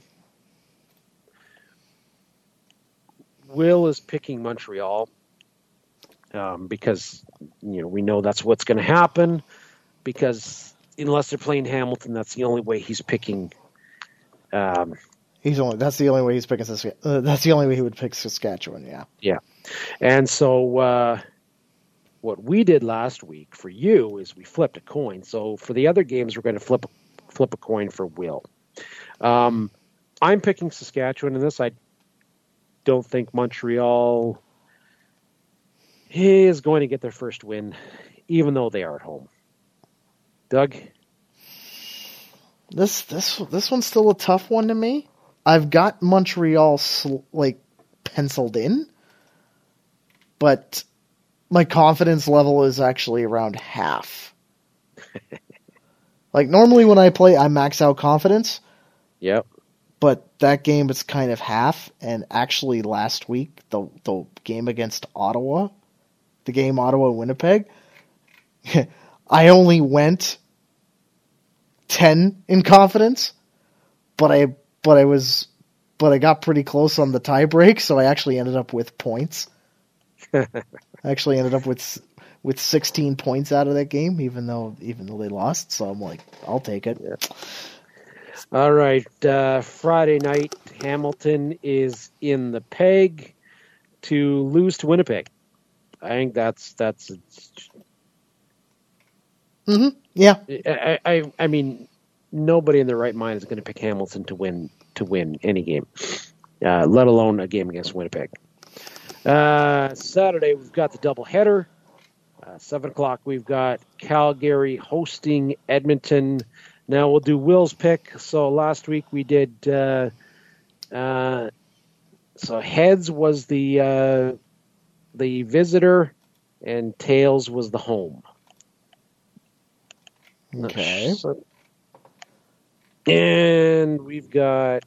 Will is picking Montreal because we know that's what's going to happen. Because unless they're playing Hamilton, that's the only way he's picking. That's the only way he's picking. That's the only way he would pick Saskatchewan. Yeah. Yeah, and so what we did last week for you is we flipped a coin. So for the other games, we're going to flip a coin for Will. I'm picking Saskatchewan in this. I don't think Montreal is going to get their first win, even though they are at home. Doug? This one's still a tough one to me. I've got Montreal penciled in, but my confidence level is actually around half. Normally when I play, I max out confidence. Yep. But that game is kind of half, and actually last week, the game against Ottawa, the game Ottawa-Winnipeg, I only went 10 in confidence, but I got pretty close on the tie break, so I actually ended up with points. I actually ended up with 16 points out of that game, even though they lost, so I'm like, I'll take it. Yeah. All right, Friday night, Hamilton is in the peg to lose to Winnipeg. I think that's. Mm-hmm. Yeah. I mean, nobody in their right mind is going to pick Hamilton to win any game, let alone a game against Winnipeg. Saturday we've got the doubleheader. 7:00 we've got Calgary hosting Edmonton. Now we'll do Will's pick. So last week we did. So heads was the visitor, and tails was the home. Okay. And we've got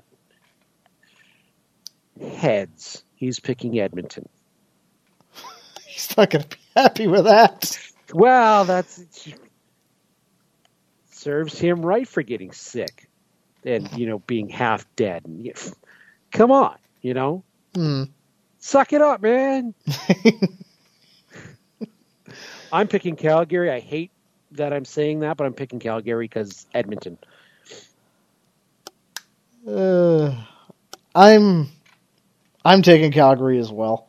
heads. He's picking Edmonton. He's not going to be happy with that. Well, that's serves him right for getting sick and being half dead. Come on, suck it up, man. I'm picking Calgary. I hate that I'm saying that, but I'm picking Calgary because Edmonton. I'm taking Calgary as well.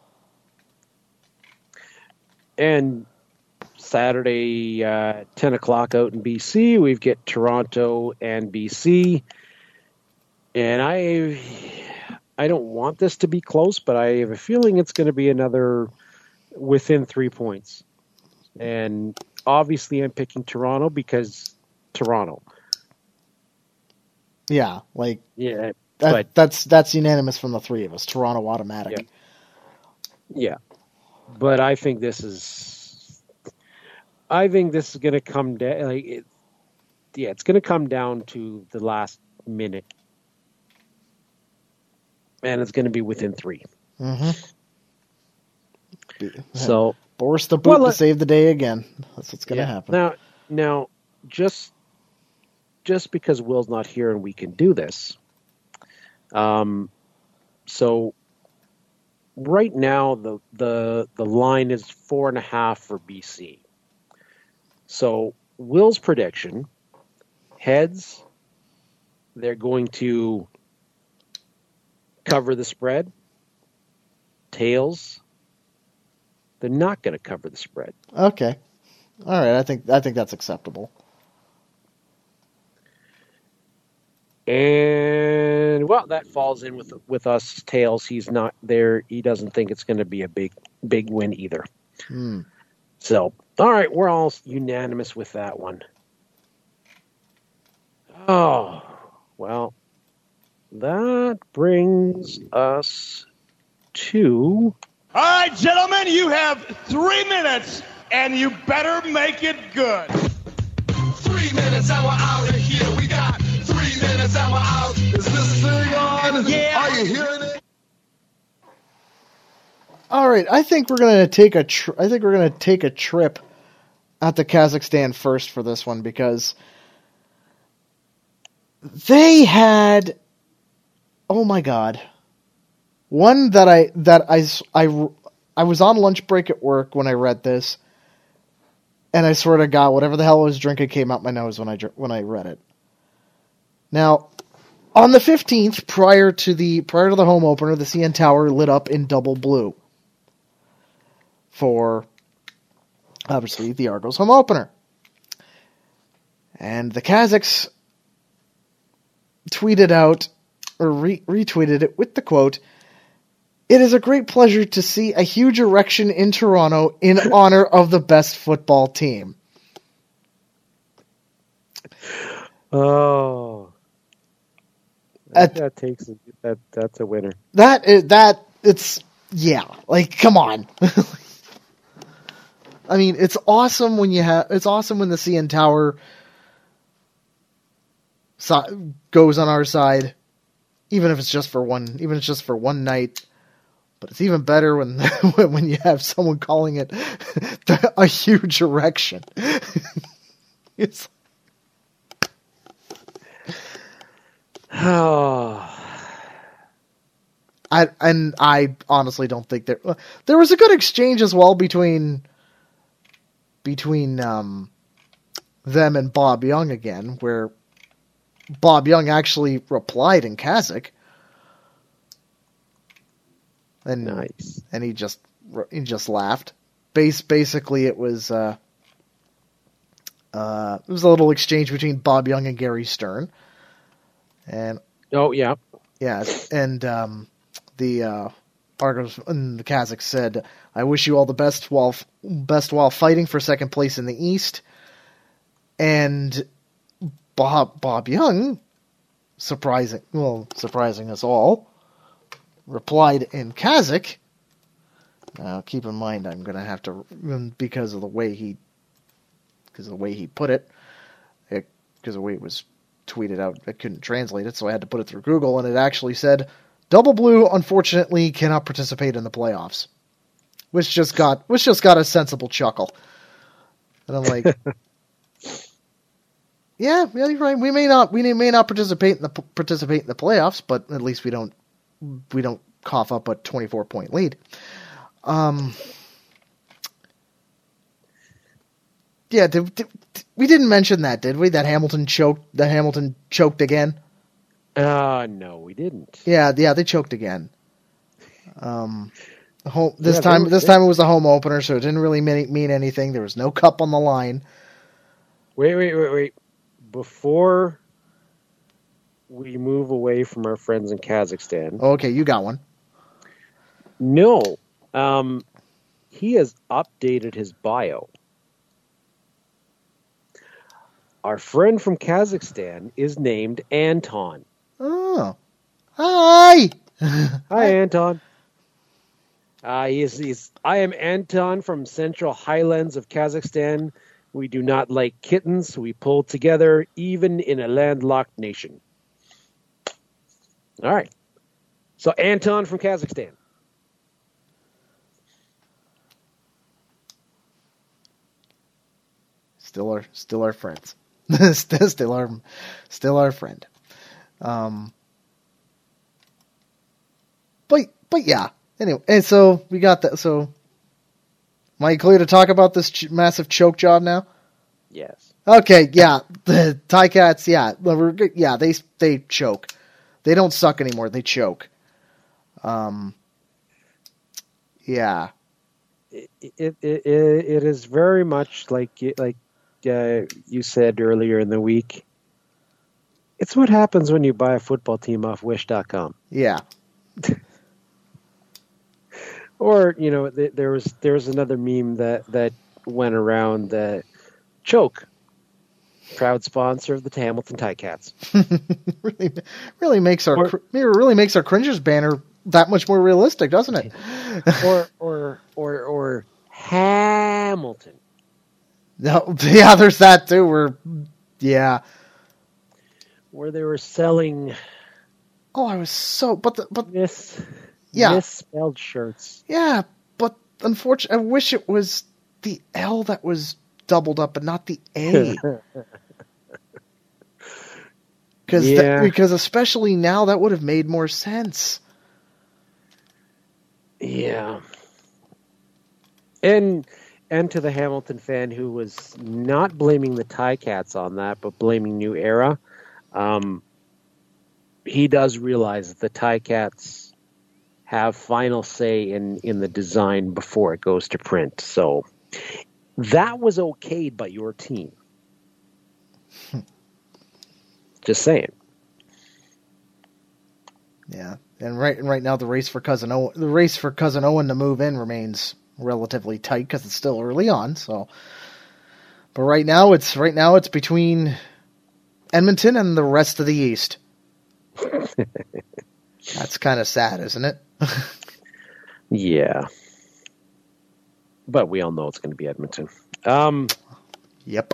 And Saturday, 10:00 out in BC, we get Toronto and BC. And I don't want this to be close, but I have a feeling it's going to be another within 3 points. And obviously I'm picking Toronto because Toronto. Yeah, Yeah, That's unanimous from the three of us. Toronto automatic. Yeah. But I think this is going to come down. It's going to come down to the last minute, and it's going to be within 3. Mm-hmm. So Boris the Boot to save the day again. That's what's going to happen. Now, just because Will's not here and we can do this, so right now the line is 4.5 for BC. So Will's prediction: heads, they're going to cover the spread. Tails, they're not going to cover the spread. Okay. All right. I think that's acceptable. And that falls in with us. Tails, he's not there. He doesn't think it's going to be a big win either. So, all right, we're all unanimous with that one. Oh, well, that brings us to... All right, gentlemen, you have 3 minutes, and you better make it good. 3 minutes and we're out of here. We got 3 minutes and we're out. Is this thing on? Yeah. Are you hearing it? All right, I think we're gonna take a trip at the Kazakhstan first for this one, because they had, oh my god, one that I was on lunch break at work when I read this, and I swear to God, whatever the hell I was drinking came out my nose when I read it. Now, on the 15th, prior to the home opener, the CN Tower lit up in double blue for, obviously, the Argos home opener. And the Kazakhs tweeted out, or retweeted it with the quote, "It is a great pleasure to see a huge erection in Toronto in honor of the best football team." Oh. That takes that's a winner. Come on. I mean, it's awesome when the CN Tower goes on our side, even if it's just for one night. But it's even better when when you have someone calling it a huge erection. It's I honestly don't think there was a good exchange as well between them and Bob Young again, where Bob Young actually replied in Kazakh, and nice, and he just laughed. Basically, it was a little exchange between Bob Young and Gary Stern, and the Argos and the Kazakhs said, "I wish you all the best while fighting for second place in the East." And Bob Young, surprising us all, replied in Kazakh. Now, keep in mind, I'm going to have to, because of the way he put it, because the way it was tweeted out, I couldn't translate it, so I had to put it through Google, and it actually said, "Double Blue, unfortunately, cannot participate in the playoffs," which just got a sensible chuckle. And I'm like, yeah, you're right. We may not participate in the playoffs, but at least we don't cough up a 24-point lead. Yeah, we didn't mention that, did we? That Hamilton choked again. No, we didn't. Yeah, they choked again. This time it was a home opener, so it didn't really mean anything. There was no cup on the line. Wait. Before we move away from our friends in Kazakhstan. Okay, you got one. No. He has updated his bio. Our friend from Kazakhstan is named Anton. Oh. Hi! Hi, Anton. I am Anton from Central Highlands of Kazakhstan. We do not like kittens. We pull together even in a landlocked nation. All right. So Anton from Kazakhstan. Still our friends. still our friend. But yeah. Anyway, and so we got that. So, am I clear to talk about this massive choke job now? Yes. Okay, yeah. The Ticats, yeah, they choke. They don't suck anymore. They choke. Yeah. It is very much like you said earlier in the week. It's what happens when you buy a football team off Wish.com. Yeah. Or, there was another meme that went around. Choke, proud sponsor of the Hamilton Ticats. really makes our Cringers banner that much more realistic, doesn't it? or Hamilton. No, yeah, there's that too. Where they were selling. Oh, I was so but misspelled shirts. Yeah, but unfortunately, I wish it was the L that was doubled up and not the A. Because especially now, that would have made more sense. Yeah. And to the Hamilton fan who was not blaming the Ticats on that, but blaming New Era, he does realize that the Ticats have final say in the design before it goes to print. So that was okayed by your team. Just saying. Yeah, and right now the race for Cousin Owen to move in remains relatively tight because it's still early on. So, but right now it's between Edmonton and the rest of the East. That's kind of sad, isn't it? Yeah. But we all know it's going to be Edmonton. Yep.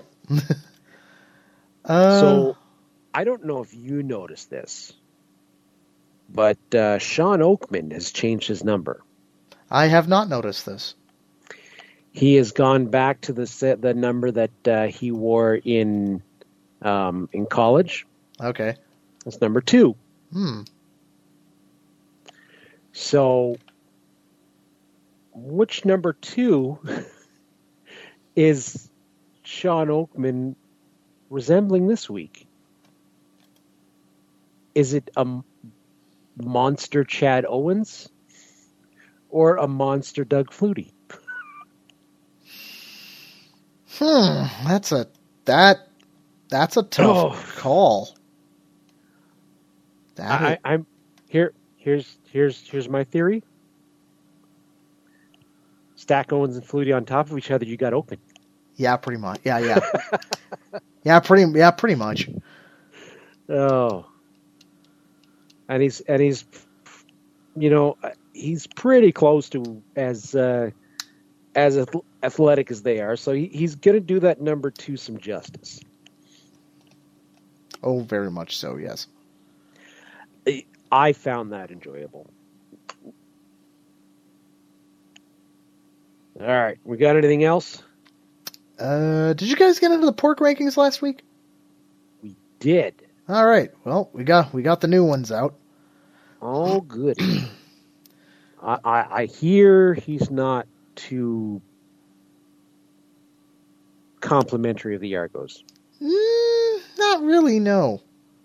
So, I don't know if you noticed this, but Sean Oakman has changed his number. I have not noticed this. He has gone back to the number that he wore in college. Okay. That's number 2. So, which number 2 is Sean Oakman resembling this week? Is it a monster Chad Owens or a monster Doug Flutie? That's a tough call. I'm here. Here's my theory. Stack Owens and Flutie on top of each other. You got Oakman. Yeah, pretty much. Yeah. pretty much. Oh. And he's he's pretty close to as athletic as they are, so he's going to do that number 2 some justice. Oh, very much so, yes. I found that enjoyable. All right, we got anything else? Did you guys get into the pork rankings last week? We did. All right. Well, we got the new ones out. Oh, good. I hear he's not too complimentary of the Argos. Not really, no.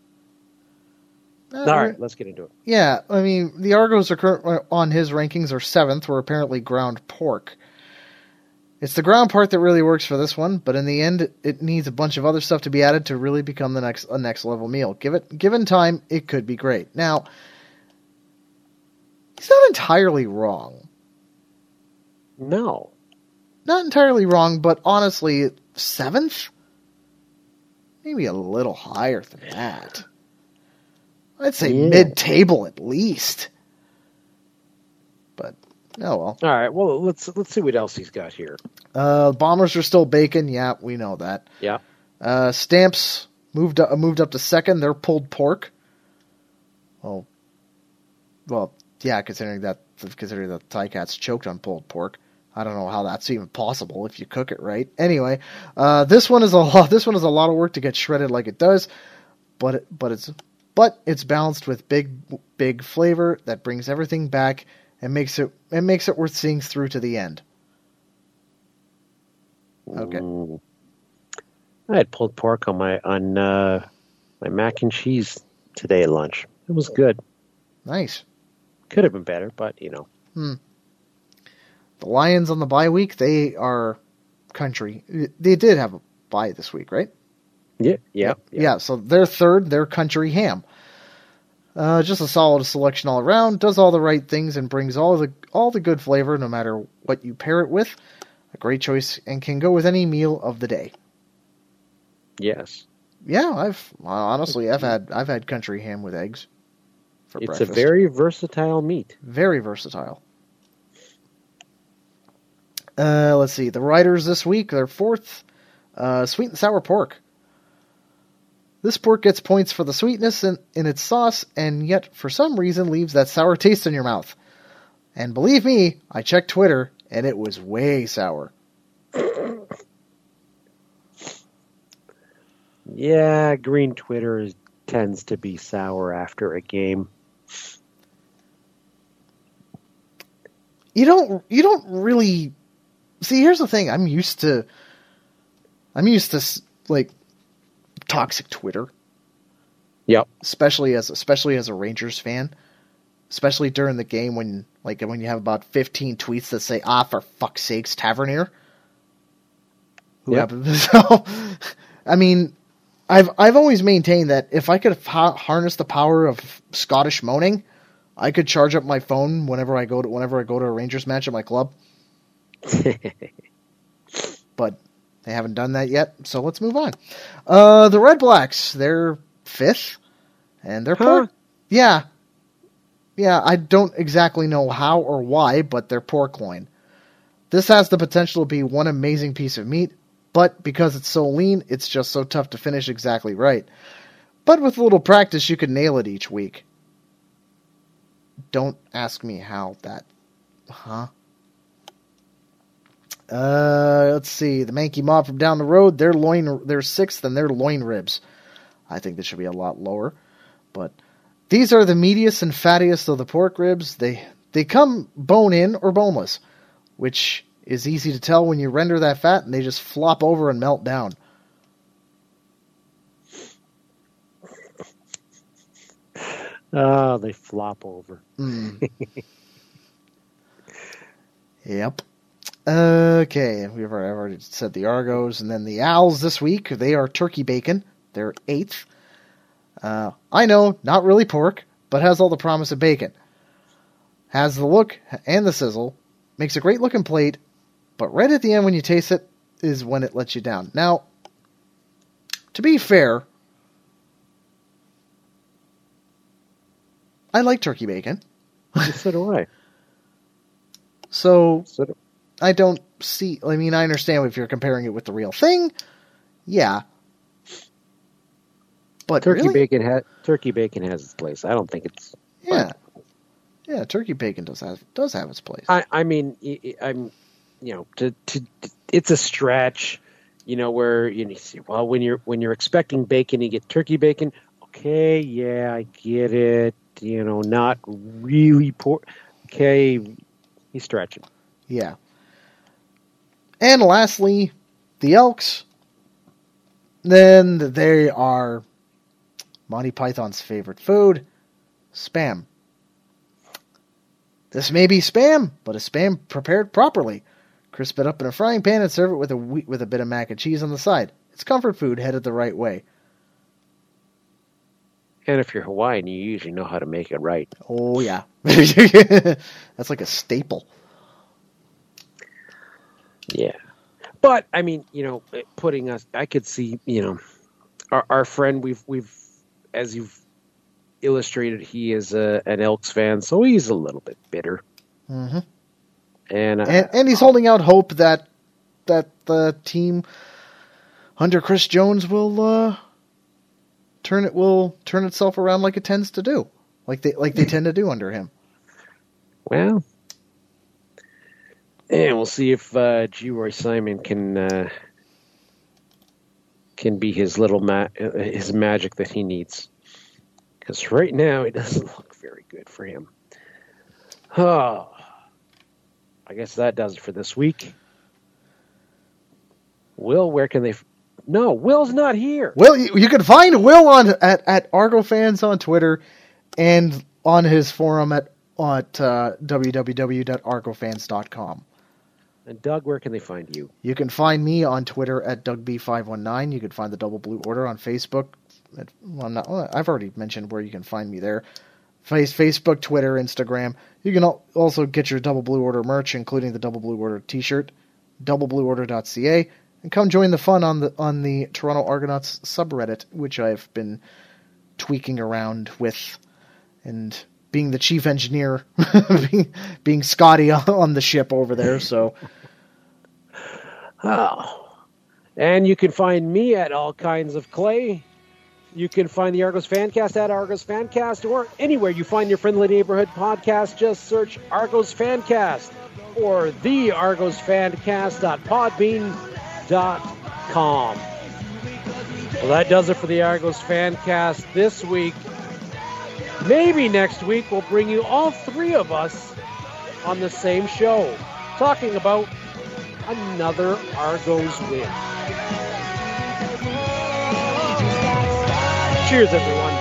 All right, let's get into it. Yeah, I mean, the Argos are currently on his rankings are 7th, where apparently ground pork. It's the ground part that really works for this one, but in the end, it needs a bunch of other stuff to be added to really become a next level meal. Given time, it could be great. Now, he's not entirely wrong. No. Not entirely wrong, but honestly, 7th? Maybe a little higher than that. I'd say Yeah. mid-table at least. But, oh well. All right. Well, let's see what else he's got here. Bombers are still bacon. Yeah, we know that. Yeah. Stamps moved up to second. They're pulled pork. Well, yeah, considering that the Thai Cats choked on pulled pork. I don't know how that's even possible if you cook it right. Anyway, this one is a lot of work to get shredded like it does, but it's balanced with big flavor that brings everything back and makes it worth seeing through to the end. Okay. Ooh. I had pulled pork on my mac and cheese today at lunch. It was good. Nice. Could have been better, but you know. The Lions on the bye week, they are country. They did have a bye this week, right? Yeah. So they're third. They're country ham. Just a solid selection all around. Does all the right things and brings all the good flavor, no matter what you pair it with. A great choice and can go with any meal of the day. Yes. Yeah, I've had country ham with eggs for It's breakfast. a very versatile meat. Very versatile. Let's see. The Riders this week, their fourth, sweet and sour pork. This pork gets points for the sweetness in its sauce, and yet for some reason leaves that sour taste in your mouth. And believe me, I checked Twitter, and it was way sour. Yeah, green Twitter tends to be sour after a game. You don't really see. Here's the thing. I'm used to like toxic Twitter. Yep. Especially as a Rangers fan. Especially during the game when you have about 15 tweets that say, for fuck's sakes, Tavernier. Yep. So, I mean, I've always maintained that if I could harness the power of Scottish moaning, I could charge up my phone whenever I go to a Rangers match at my club. But they haven't done that yet, so let's move on. The Red Blacks, they're fifth, and they're pork. Yeah, I don't exactly know how or why, but they're pork loin. This has the potential to be one amazing piece of meat, but because it's so lean, it's just so tough to finish exactly right. But with a little practice, you could nail it each week. Don't ask me how that... Let's see. The Mankey Mob from down the road, they're sixth, and they're loin ribs. I think this should be a lot lower. But these are the meatiest and fattiest of the pork ribs. They come bone-in or boneless, which is easy to tell when you render that fat, and they just flop over and melt down. Oh, they flop over. Yep. Okay, I've already said the Argos, and then the Owls this week. They are turkey bacon. They're eighth. I know, not really pork, but has all the promise of bacon. Has the look and the sizzle. Makes a great looking plate, but right at the end when you taste it is when it lets you down. Now, to be fair, I like turkey bacon. So do I. So So do- I don't see... I mean, I understand if you're comparing it with the real thing. Yeah. But turkey really? bacon has its place. I don't think it's... Yeah. Yeah, turkey bacon does have its place. I mean, I'm, it's a stretch, where see, well, when you're expecting bacon, you get turkey bacon. Okay, yeah, I get it. Not really pork. Okay, he's stretching. Yeah. And lastly, the Elks. Then they are Monty Python's favorite food, Spam. This may be Spam, but a Spam prepared properly. Crisp it up in a frying pan and serve it with a bit of mac and cheese on the side. It's comfort food headed the right way. And if you're Hawaiian, you usually know how to make it right. Oh, yeah. That's like a staple. Yeah. But, I mean, putting us, I could see, our friend, we've, as you've illustrated he is an Elks fan, so he's a little bit bitter. Mm-hmm. And he's holding out hope that the team under Chris Jones will turn itself around like it tends to do, like they tend to do under him. Well, and we'll see if G. Roy Simon can be his little his magic that he needs. Because right now it doesn't look very good for him. Oh, I guess that does it for this week. Will, where can they? No, Will's not here. Will, you can find Will at Argo Fans on Twitter and on his forum at www.argofans.com. And Doug, where can they find you? You can find me on Twitter at DougB519. You can find the Double Blue Order on Facebook. I've already mentioned where you can find me there. Facebook, Twitter, Instagram. You can also get your Double Blue Order merch, including the Double Blue Order t-shirt, doubleblueorder.ca, and come join the fun on the Toronto Argonauts subreddit, which I've been tweaking around with and being the chief engineer, being Scotty on the ship over there. So, and you can find me at All Kinds of Clay. You can find the Argos Fancast at Argos Fancast, or anywhere you find your friendly neighborhood podcast. Just search Argos Fancast or the ArgosFancast.podbean.com. Well, that does it for the Argos Fancast this week. Maybe next week we'll bring you all three of us on the same show, talking about another Argos win. Cheers, everyone.